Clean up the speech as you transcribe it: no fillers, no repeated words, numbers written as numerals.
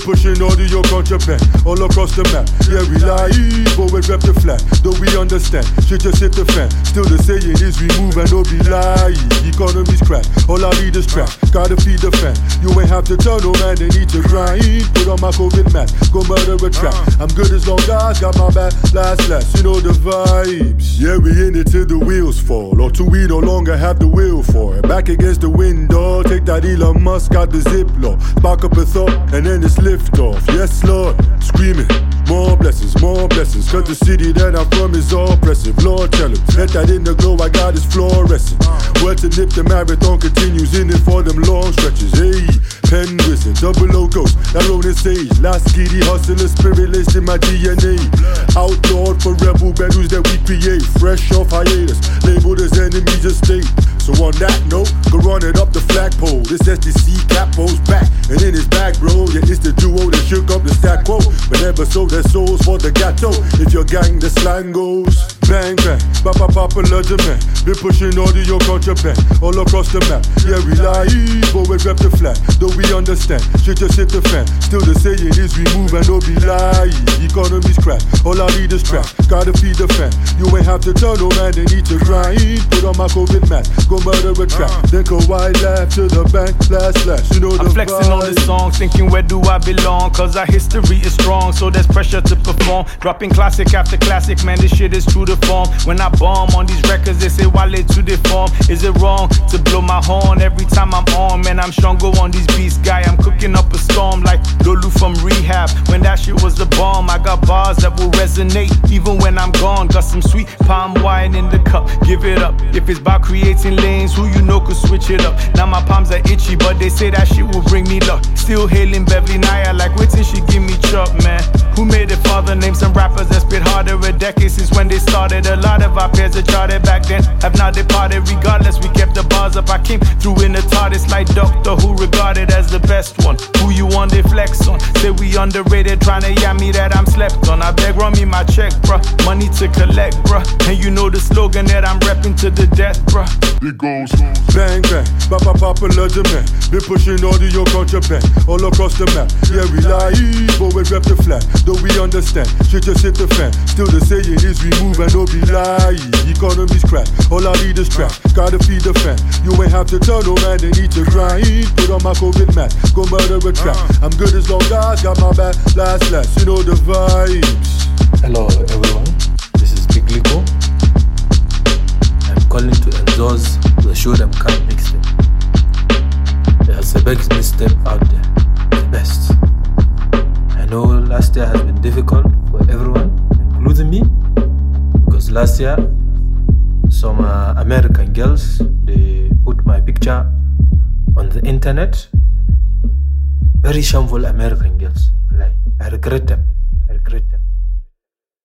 pushing audio contraband all across the map. Yeah, we lie, but we rep the flag. Though we understand, shit just hit the fan. Still the saying is we move and don't be lie. Economy's crack, all I need is trap. Gotta feed the fan. You ain't have to tell no man they need to grind. Put on my COVID mask, go murder a trap. I'm good as long as got my back. Last, you know the vibes. Yeah, we in it till the wheels fall, or till we no longer have the will for it. Back against the window, take that Elon Musk out the Ziploc. Spark up a thought, and then it's lift off. Yes, Lord, screaming. More blessings, cause the city that I'm from is all oppressive. Lord, tell him, let that in the glow I got is fluorescent. Word to nip, the marathon continues in it for them long stretches. Hey, pen wizard, double O ghost, that road is sage. Last giddy hustler, spirit laced in my DNA. Outlawed for rebel battles that we create. Fresh off hiatus, labeled as enemies of state. So on that note, go run it up the flagpole. This SDC capo's back, and in his bag, bro. Yeah, it's the duo that shook up the stack quo. But never sold their souls for the ghetto. If your gang, the slang goes bang bang, popular demand. Been pushing audio contraband all across the map. Yeah, we lie, but we rep the flag. Though we understand, shit just hit the fan. Still the saying is we move and don't be lie. Economy's crack, all I need is trap. Gotta feed the fan. You ain't have to tell no man they need to grind. Put on my COVID mask, go murder a trap. Then go wide laugh to the bank, slash. You know the I'm flexing vibe. on this song, thinking where do I belong? Cause our history is strong, so there's pressure to perform. Dropping classic after classic, man, this shit is true to form. When I bomb on these records, they say Wale to deform. Is it wrong to blow my horn every time I'm on? Man, I'm stronger on these beats, guy. I'm cooking up a storm like Lulu from Rehab. When that shit was a bomb, I got bars that will resonate even when I'm gone. Got some sweet palm wine in the cup, give it up. If it's about creating lanes, who you know could switch it up. Now my palms are itchy, but they say that shit will bring me luck. Still hailing Beverly Naya like wait till she give me chop, man. Who made it father? Name some rappers that spit harder. A decade since when they started. A lot of our peers that charted back then have now departed. Regardless, we kept the bars up. I came through in the TARDIS like Doctor Who, regarded as the best one. Who you want they flex on? Say we underrated, trying to yam me that I'm slept on. I beg run me my check, bruh. Money to collect, bruh. And you know the slogan that I'm repping to the death, bruh. It goes bang bang, popular demand. Been pushing audio contraband all across the map. Yeah, we lie, but we rep the flag. Though we understand, shit just hit the fan. Still the saying is we move and don't be lie. Economy's crack, all I need is trap. Gotta feed the fan. You ain't have to tell no man they need to grind. Put on my COVID mask, go murder a trap. I'm good as long as got my back. Last, you know the vibes. Hello everyone, this is Big Lico. I'm calling to endorse the Show Them Can't mixtape. There's the biggest mixtape out there, the best. I know last year has been difficult for everyone, including me, because last year some American girls, they put my picture on the internet. Very shameful American girls. Like, I regret them.